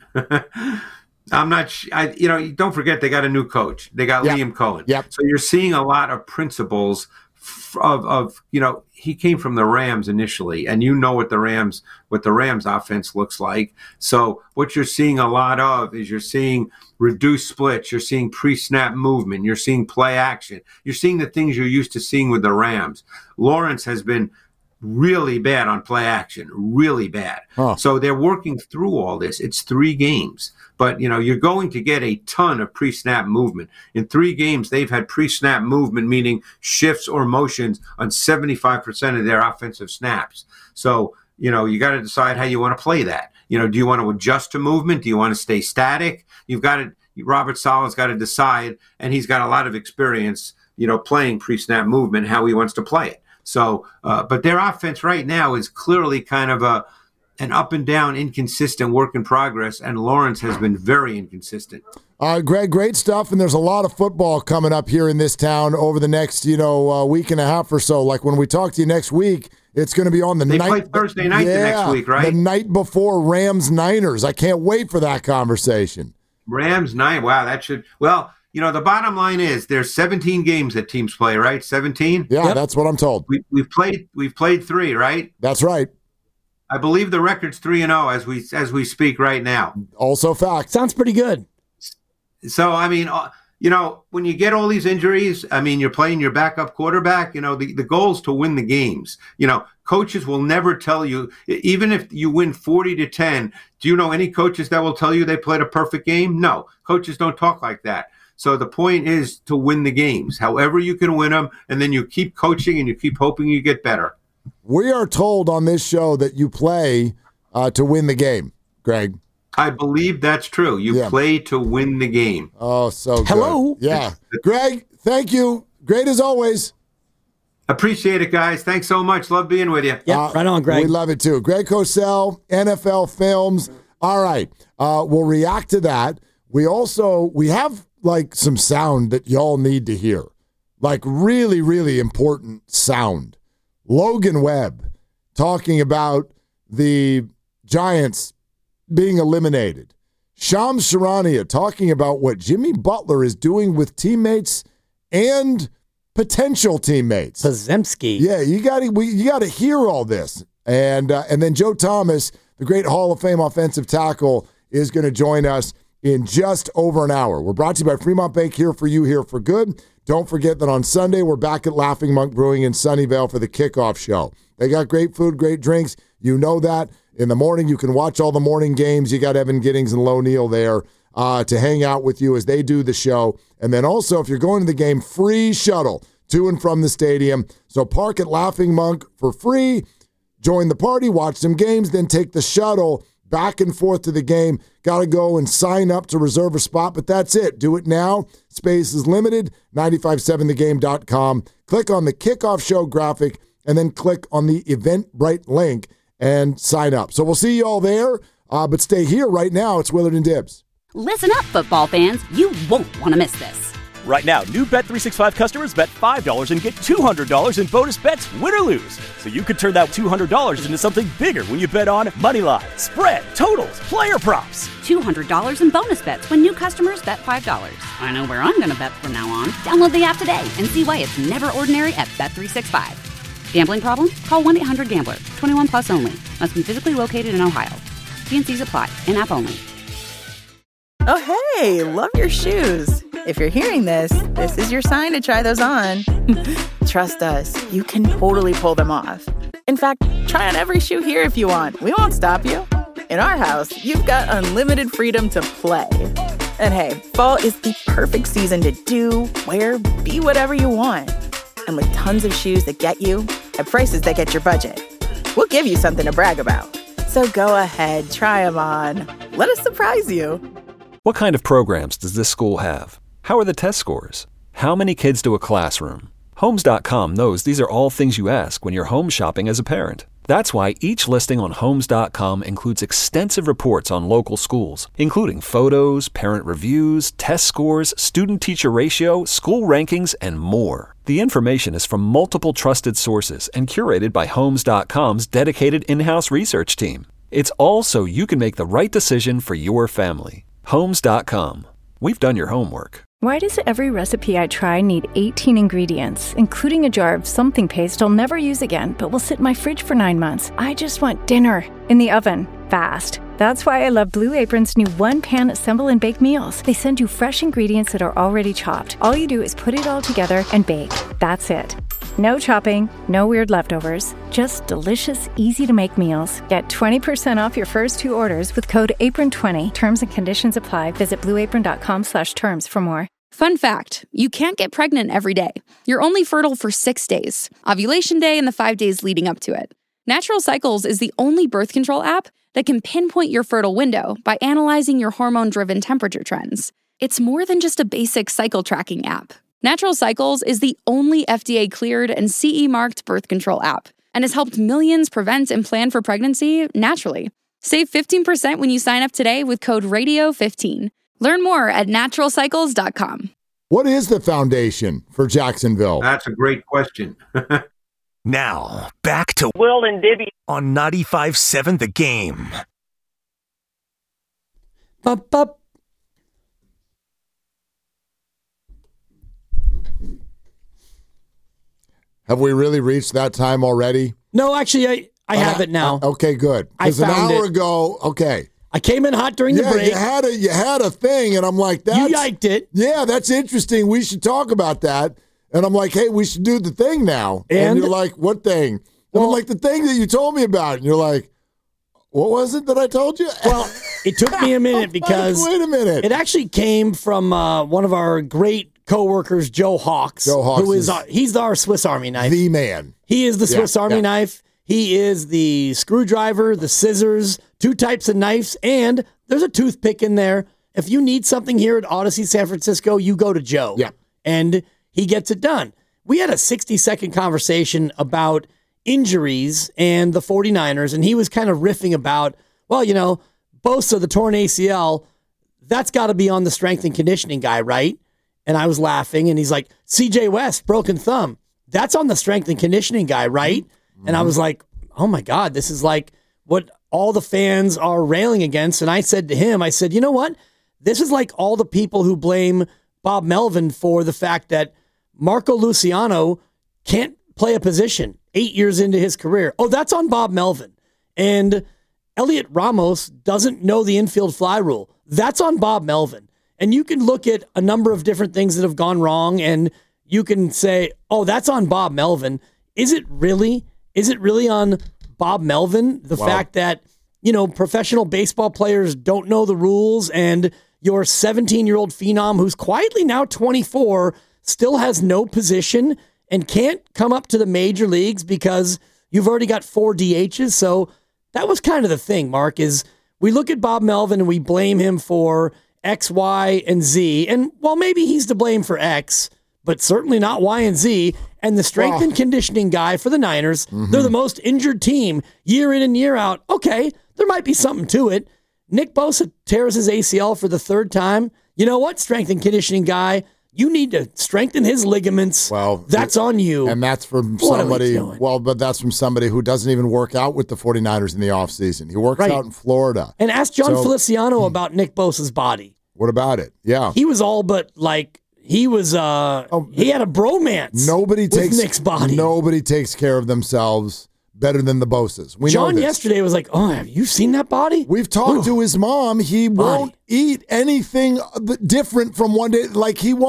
I'm not don't forget they got a new coach. They got Liam Cohen. Yep. So you're seeing a lot of principles of he came from the Rams initially, and what the Rams offense looks like. So what you're seeing a lot of is you're seeing reduced splits, you're seeing pre-snap movement, you're seeing play action. You're seeing the things you're used to seeing with the Rams. Lawrence has been really bad on play action, really bad. So they're working through all this. It's 3 games, but you're going to get a ton of pre-snap movement. In 3 games, they've had pre-snap movement, meaning shifts or motions on 75% of their offensive snaps. So, you got to decide how you want to play that. Do you want to adjust to movement? Do you want to stay static? Robert Saleh's got to decide, and he's got a lot of experience, playing pre-snap movement, how he wants to play it. So, but their offense right now is clearly kind of an up and down, inconsistent work in progress, and Lawrence has been very inconsistent. Greg, great stuff, and there's a lot of football coming up here in this town over the next, week and a half or so. Like when we talk to you next week, it's going to be on the night. They play Thursday night the next week, right? The night before Rams-Niners. I can't wait for that conversation. Rams-Niners, wow, that should – well – the bottom line is there's 17 games that teams play, right? 17? Yeah, yep. That's what I'm told. We've played 3, right? That's right. I believe the record's 3-0 as we speak right now. Also fact. Sounds pretty good. So, I mean, when you get all these injuries, I mean, you're playing your backup quarterback, the goal is to win the games. Coaches will never tell you, even if you win 40-10, do you know any coaches that will tell you they played a perfect game? No, coaches don't talk like that. So the point is to win the games, however you can win them, and then you keep coaching and you keep hoping you get better. We are told on this show that you play to win the game, Greg. I believe that's true. You play to win the game. Oh, so good. Hello. Yeah. Greg, thank you. Great as always. Appreciate it, guys. Thanks so much. Love being with you. Yep, right on, Greg. We love it, too. Greg Cosell, NFL Films. All right. We'll react to that. We have like some sound that y'all need to hear, like really, really important sound. Logan Webb talking about the Giants being eliminated. Shams Charania talking about what Jimmy Butler is doing with teammates and potential teammates. Pazemski. Yeah, you got to hear all this. And then Joe Thomas, the great Hall of Fame offensive tackle, is going to join us in just over an hour. We're brought to you by Fremont Bank, here for you, here for good. Don't forget that on Sunday, we're back at Laughing Monk Brewing in Sunnyvale for the kickoff show. They got great food, great drinks. You know that. In the morning, you can watch all the morning games. You got Evan Giddings and Lo Neal there to hang out with you as they do the show. And then also, if you're going to the game, free shuttle to and from the stadium. So park at Laughing Monk for free. Join the party, watch some games, then take the shuttle back and forth to the game. Got to go and sign up to reserve a spot, but that's it. Do it now. Space is limited. 957thegame.com. Click on the kickoff show graphic and then click on the Eventbrite link and sign up. So we'll see you all there, but stay here right now. It's Willard and Dibs. Listen up, football fans. You won't want to miss this. Right now, new Bet365 customers bet $5 and get $200 in bonus bets, win or lose. So you could turn that $200 into something bigger when you bet on moneyline, spread, totals, player props. $200 in bonus bets when new customers bet $5. I know where I'm going to bet from now on. Download the app today and see why it's never ordinary at Bet365. Gambling problem? Call 1-800-GAMBLER. 21 plus only. Must be physically located in Ohio. T&Cs apply. In-app only. Oh, hey, love your shoes. If you're hearing this, this is your sign to try those on. Trust us, you can totally pull them off. And In fact, try on every shoe here if you want. We won't stop you. In our house, you've got unlimited freedom to play. And hey, fall is the perfect season to do, wear, be whatever you want. And with tons of shoes that get you at prices that get your budget, we'll give you something to brag about. So go ahead, try them on. Let us surprise you. What kind of programs does this school have? How are the test scores? How many kids do a classroom? Homes.com knows these are all things you ask when you're home shopping as a parent. That's why each listing on Homes.com includes extensive reports on local schools, including photos, parent reviews, test scores, student-teacher ratio, school rankings, and more. The information is from multiple trusted sources and curated by Homes.com's dedicated in-house research team. It's all so you can make the right decision for your family. Homes.com. We've done your homework. Why does every recipe I try need 18 ingredients, including a jar of something paste I'll never use again, but will sit in my fridge for 9 months? I just want dinner in the oven, fast. That's why I love Blue Apron's new one-pan assemble and bake meals. They send you fresh ingredients that are already chopped. All you do is put it all together and bake. That's it. No chopping, no weird leftovers, just delicious, easy-to-make meals. Get 20% off your first 2 orders with code APRON20. Terms and conditions apply. Visit blueapron.com/terms for more. Fun fact, you can't get pregnant every day. You're only fertile for 6 days, ovulation day and the 5 days leading up to it. Natural Cycles is the only birth control app that can pinpoint your fertile window by analyzing your hormone-driven temperature trends. It's more than just a basic cycle tracking app. Natural Cycles is the only FDA-cleared and CE-marked birth control app and has helped millions prevent and plan for pregnancy naturally. Save 15% when you sign up today with code RADIO15. Learn more at naturalcycles.com. What is the foundation for Jacksonville? That's a great question. Now, back to Will and Dibby on 95.7 The Game. Up. Have we really reached that time already? No, actually, I have it now. Okay, good. Because an hour ago, okay. I came in hot during the break. You had a thing, and I'm like, you yiked it. Yeah, that's interesting. We should talk about that. And I'm like, hey, we should do the thing now. And you're like, what thing? And I'm like, the thing that you told me about. And you're like, what was it that I told you? Well, it took me a minute because wait a minute. It actually came from one of our great coworkers, Joe Hawks. Joe Hawks, who is he's our Swiss Army knife. The man. He is the Swiss Army knife. He is the screwdriver, the scissors, 2 types of knives, and there's a toothpick in there. If you need something here at Odyssey San Francisco, you go to Joe. Yeah. And he gets it done. We had a 60-second conversation about injuries and the 49ers, and he was kind of riffing about, well, you know, Bosa, the torn ACL, that's got to be on the strength and conditioning guy, right? And I was laughing, and he's like, CJ West, broken thumb, that's on the strength and conditioning guy, right? Mm-hmm. And I was like, oh my God, this is like what all the fans are railing against. And I said to him, I said, you know what? This is like all the people who blame Bob Melvin for the fact that Marco Luciano can't play a position 8 years into his career. Oh, that's on Bob Melvin. And Elliot Ramos doesn't know the infield fly rule. That's on Bob Melvin. And you can look at a number of different things that have gone wrong, and you can say, oh, that's on Bob Melvin. Is it really? Is it really on Bob Melvin? The fact that, you know, professional baseball players don't know the rules, and your 17-year-old phenom who's quietly now 24 still has no position and can't come up to the major leagues because you've already got 4 DHs. So that was kind of the thing, Mark, is we look at Bob Melvin and we blame him for X, Y, and Z. And, well, maybe he's to blame for X, but certainly not Y and Z. And the strength and conditioning guy for the Niners, they're the most injured team year in and year out. Okay, there might be something to it. Nick Bosa tears his ACL for the 3rd time. You know what, strength and conditioning guy? You need to strengthen his ligaments. Well, that's on you. And that's from somebody, but that's from somebody who doesn't even work out with the 49ers in the offseason. He works out in Florida. And ask John Feliciano about Nick Bosa's body. What about it? Yeah. He was all but like, he was, he had a bromance with Nick's body. Nobody takes care of themselves better than the Bosas. John yesterday was like, oh, have you seen that body? We've talked to his mom. He won't eat anything different from one day. Like, he won't.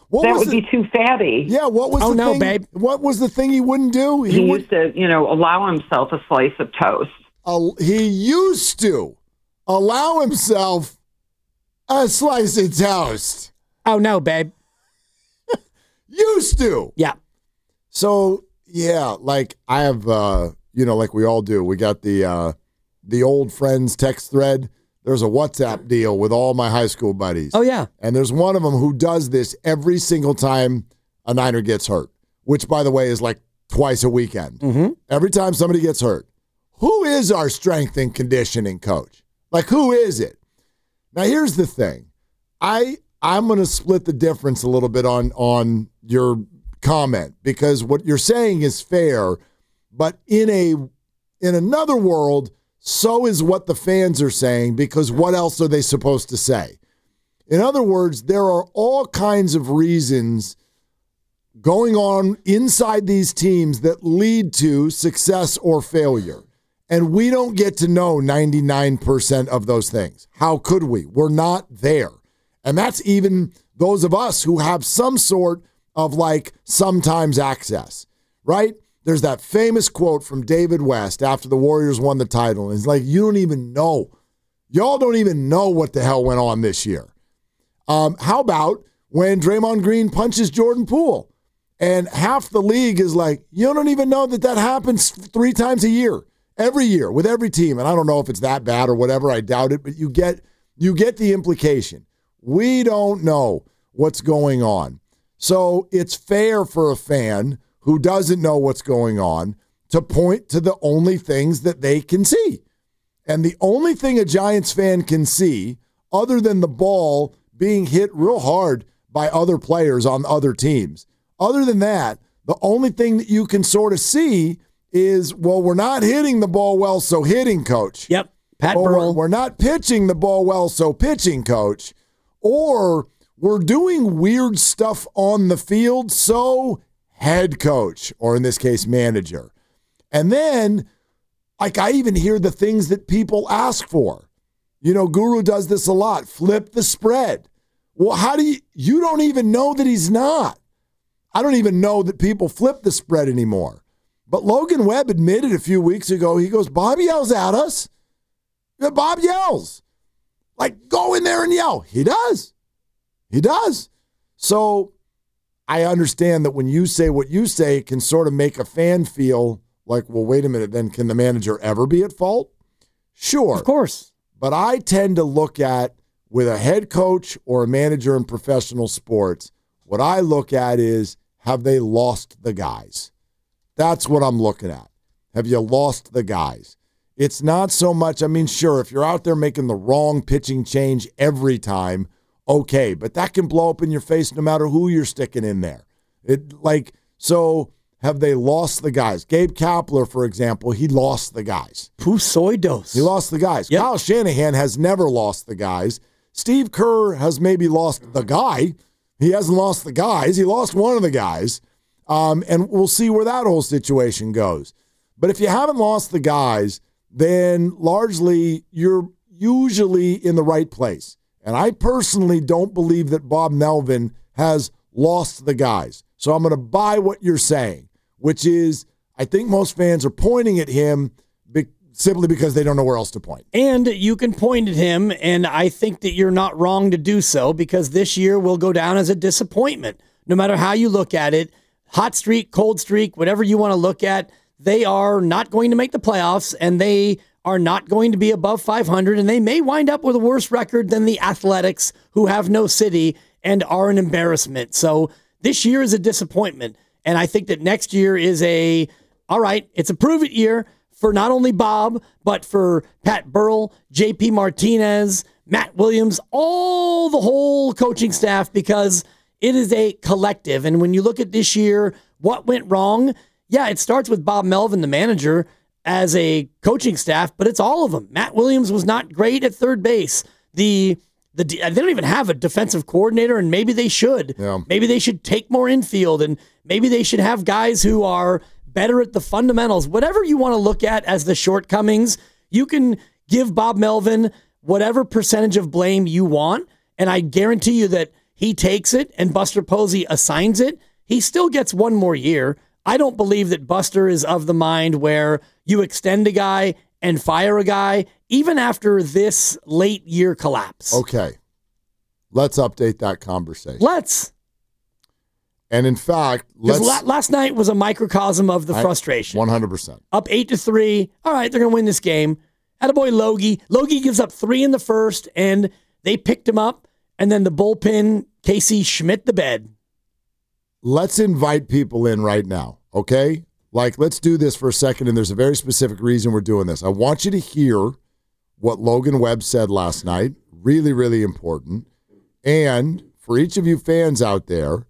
That would be too fatty. Yeah, what was the thing? Babe. What was the thing he wouldn't do? He used to, allow himself a slice of toast. He used to allow himself a slice of toast. Oh, no, babe. Used to. Yeah. So, yeah, like I have, like we all do, we got the old friends text thread. There's a WhatsApp deal with all my high school buddies. Oh, yeah. And there's one of them who does this every single time a Niner gets hurt, which, by the way, is like twice a weekend. Mm-hmm. Every time somebody gets hurt. Who is our strength and conditioning coach? Like, who is it? Now, here's the thing. I'm going to split the difference a little bit on your comment, because what you're saying is fair, but in another world, so is what the fans are saying, because what else are they supposed to say? In other words, there are all kinds of reasons going on inside these teams that lead to success or failure. And we don't get to know 99% of those things. How could we? We're not there. And that's even those of us who have some sort of sometimes access, right? There's that famous quote from David West after the Warriors won the title. And it's like, you don't even know. Y'all don't even know what the hell went on this year. How about when Draymond Green punches Jordan Poole? And half the league is like, you don't even know that happens 3 times a year, every year, with every team. And I don't know if it's that bad or whatever. I doubt it. But you get the implication. We don't know what's going on. So it's fair for a fan who doesn't know what's going on to point to the only things that they can see. And the only thing a Giants fan can see, other than the ball being hit real hard by other players on other teams, other than that, the only thing that you can sort of see is, well, we're not hitting the ball well, so hitting coach. Yep, Pat Burrell. We're not pitching the ball well, so pitching coach. Or we're doing weird stuff on the field, so head coach, or in this case, manager. And then, I even hear the things that people ask for. Guru does this a lot. Flip the spread. Well, how do you don't even know that he's not. I don't even know that people flip the spread anymore. But Logan Webb admitted a few weeks ago, he goes, Bob yells at us. Bob yells. Go in there and yell. He does. He does. So I understand that when you say what you say, it can sort of make a fan feel like, well, wait a minute, then can the manager ever be at fault? Sure. Of course. But I tend to look at, with a head coach or a manager in professional sports, what I look at is, have they lost the guys? That's what I'm looking at. Have you lost the guys? It's not so much, sure, if you're out there making the wrong pitching change every time, okay, but that can blow up in your face no matter who you're sticking in there. So have they lost the guys? Gabe Kapler, for example, he lost the guys. Pusoidos. He lost the guys. Yep. Kyle Shanahan has never lost the guys. Steve Kerr has maybe lost the guy. He hasn't lost the guys. He lost one of the guys. And we'll see where that whole situation goes. But if you haven't lost the guys, then largely you're usually in the right place. And I personally don't believe that Bob Melvin has lost the guys. So I'm going to buy what you're saying, which is I think most fans are pointing at him simply because they don't know where else to point. And you can point at him, and I think that you're not wrong to do so, because this year will go down as a disappointment. No matter how you look at it, hot streak, cold streak, whatever you want to look at, they are not going to make the playoffs, and they are not going to be above 500, and they may wind up with a worse record than the Athletics, who have no city and are an embarrassment. So this year is a disappointment, and I think that next year is it's a prove-it year for not only Bob, but for Pat Burrell, JP Martinez, Matt Williams, the whole coaching staff, because it is a collective. And when you look at this year, what went wrong? Yeah, it starts with Bob Melvin, the manager, as a coaching staff, but it's all of them. Matt Williams was not great at third base. They don't even have a defensive coordinator, and maybe they should. Yeah. Maybe they should take more infield, and maybe they should have guys who are better at the fundamentals. Whatever you want to look at as the shortcomings, you can give Bob Melvin whatever percentage of blame you want, and I guarantee you that he takes it and Buster Posey assigns it, he still gets one more year. I don't believe that Buster is of the mind where you extend a guy and fire a guy, even after this late year collapse. Okay. Let's update that conversation. Let's. And in fact, last night was a microcosm of the frustration. 100%. Up 8-3. All right, they're going to win this game. Attaboy Logie. Logie gives up 3 in the first, and they picked him up. And then the bullpen, Casey Schmidt the bed. Let's invite people in right now, okay? Like, let's do this for a second, and there's a very specific reason we're doing this. I want you to hear what Logan Webb said last night. Really, really important. And for each of you fans out there,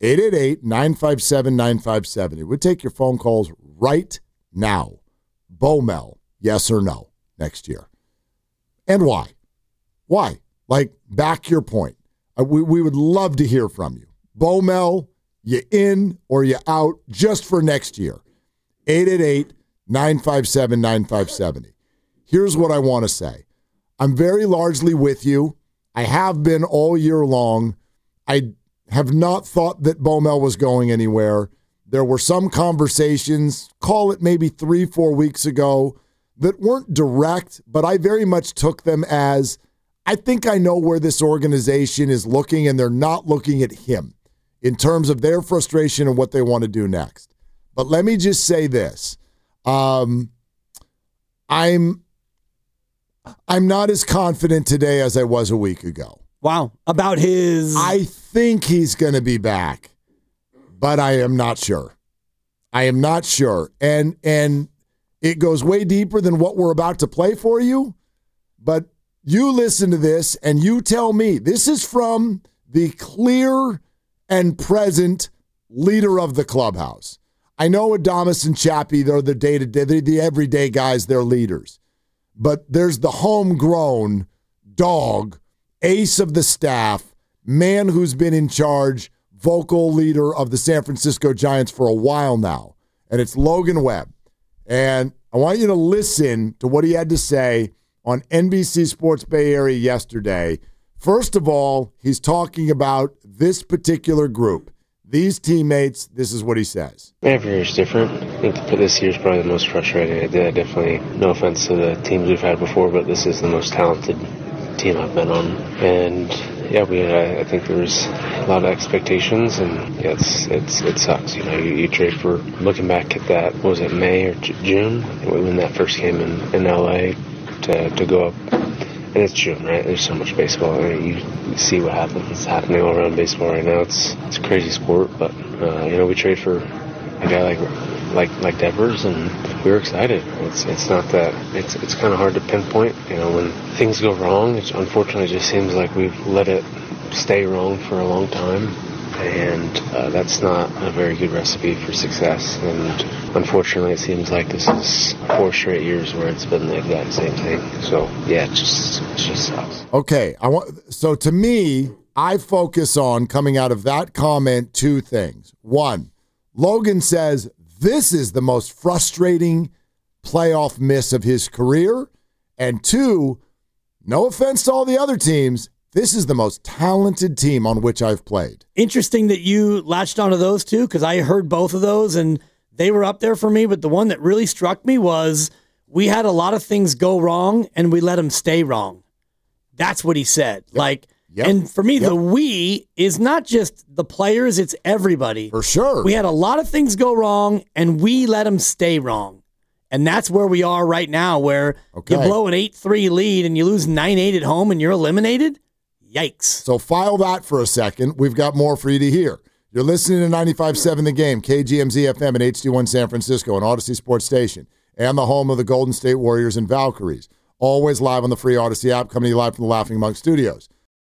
888-957-9570. We'll take your phone calls right now. Bomel, yes or no, next year. And why? Why? Like, back your point. We would love to hear from you. Bomel, you in or you out just for next year. 888-957-9570. Here's what I want to say. I'm very largely with you. I have been all year long. I have not thought that Bomel was going anywhere. There were some conversations, call it maybe 3-4 weeks ago, that weren't direct, but I very much took them as, I think I know where this organization is looking, and they're not looking at him in terms of their frustration and what they want to do next. But let me just say this. I'm not as confident today as I was a week ago. Wow. About his... I think he's going to be back, but I am not sure. I am not sure. And it goes way deeper than what we're about to play for you. But you listen to this and you tell me. This is from the clear and present leader of the clubhouse. I know Adames and Chappie, they're the day-to-day, they're the everyday guys, they're leaders. But there's the homegrown dog, ace of the staff, man who's been in charge, vocal leader of the San Francisco Giants for a while now. And it's Logan Webb. And I want you to listen to what he had to say on NBC Sports Bay Area yesterday. First of all, he's talking about this particular group. These teammates, this is what he says. Every year's different. I think this year's probably the most frustrating. I definitely, no offense to the teams we've had before, but this is the most talented team I've been on. And yeah, I think there was a lot of expectations, and yeah, it sucks. You know, you trade for, looking back at that, what was it, May or June? We win that first game in LA to go up. And it's June, right? There's so much baseball. I mean, you see what happens happening all around baseball right now. It's a crazy sport, but we trade for a guy like Devers, and we were excited. It's not that it's kind of hard to pinpoint. You know, when things go wrong, it unfortunately just seems like we've let it stay wrong for a long time, and that's not a very good recipe for success. And unfortunately, it seems like this is 4 straight years where it's been the exact same thing. So yeah, it just sucks. Okay, so to me, I focus on, coming out of that comment, 2 things. 1, Logan says this is the most frustrating playoff miss of his career. And 2, no offense to all the other teams, this is the most talented team on which I've played. Interesting that you latched onto those 2, because I heard both of those and they were up there for me. But the one that really struck me was we had a lot of things go wrong and we let them stay wrong. That's what he said. Yep. And for me, the we is not just the players, it's everybody. For sure. We had a lot of things go wrong and we let them stay wrong. And that's where we are right now, where you blow an 8-3 lead and you lose 9-8 at home and you're eliminated. Yikes. So file that for a second. We've got more for you to hear. You're listening to 95.7 The Game, KGMZ FM and HD1 San Francisco, an Odyssey Sports Station, and the home of the Golden State Warriors and Valkyries. Always live on the free Odyssey app, coming to you live from the Laughing Monk Studios.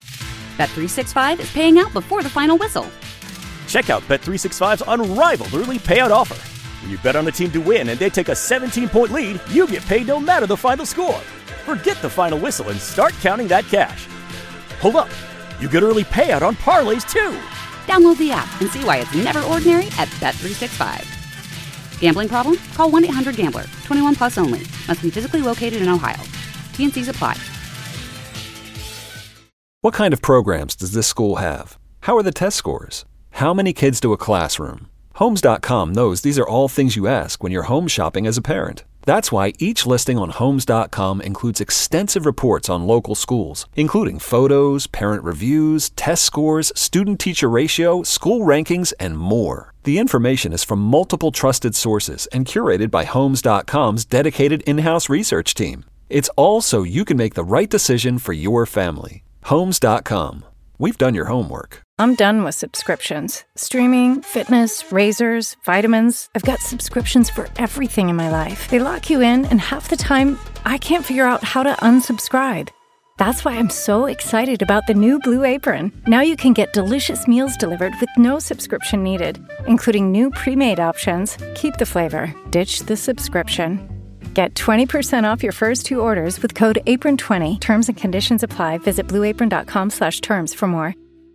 Bet365 is paying out before the final whistle. Check out Bet365's unrivaled early payout offer. When you bet on the team to win and they take a 17-point lead, you get paid no matter the final score. Forget the final whistle and start counting that cash. Hold up. You get early payout on parlays, too. Download the app and see why it's never ordinary at Bet365. Gambling problem? Call 1-800-GAMBLER. 21 plus only. Must be physically located in Ohio. T&Cs apply. What kind of programs does this school have? How are the test scores? How many kids to a classroom? Homes.com knows these are all things you ask when you're home shopping as a parent. That's why each listing on Homes.com includes extensive reports on local schools, including photos, parent reviews, test scores, student-teacher ratio, school rankings, and more. The information is from multiple trusted sources and curated by Homes.com's dedicated in-house research team. It's all so you can make the right decision for your family. Homes.com. We've done your homework. I'm done with subscriptions. Streaming, fitness, razors, vitamins. I've got subscriptions for everything in my life. They lock you in, and half the time, I can't figure out how to unsubscribe. That's why I'm so excited about the new Blue Apron. Now you can get delicious meals delivered with no subscription needed, including new pre-made options. Keep the flavor. Ditch the subscription. Get 20% off your first 2 orders with code APRON20. Terms and conditions apply. Visit blueapron.com/terms for more.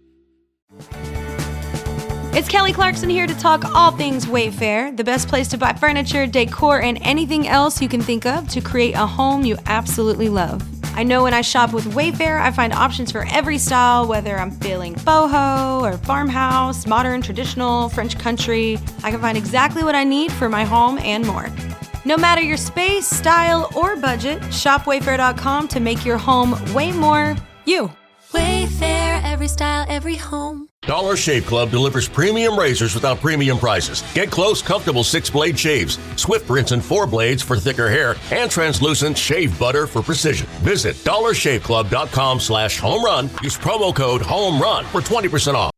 It's Kelly Clarkson here to talk all things Wayfair, the best place to buy furniture, decor, and anything else you can think of to create a home you absolutely love. I know when I shop with Wayfair, I find options for every style, whether I'm feeling boho or farmhouse, modern, traditional, French country. I can find exactly what I need for my home and more. No matter your space, style, or budget, shop Wayfair.com to make your home way more you. Wayfair, every style, every home. Dollar Shave Club delivers premium razors without premium prices. Get close, comfortable 6-blade shaves, swift rinse and 4 blades for thicker hair, and translucent shave butter for precision. Visit dollarshaveclub.com/homerun. Use promo code HOMERUN for 20% off.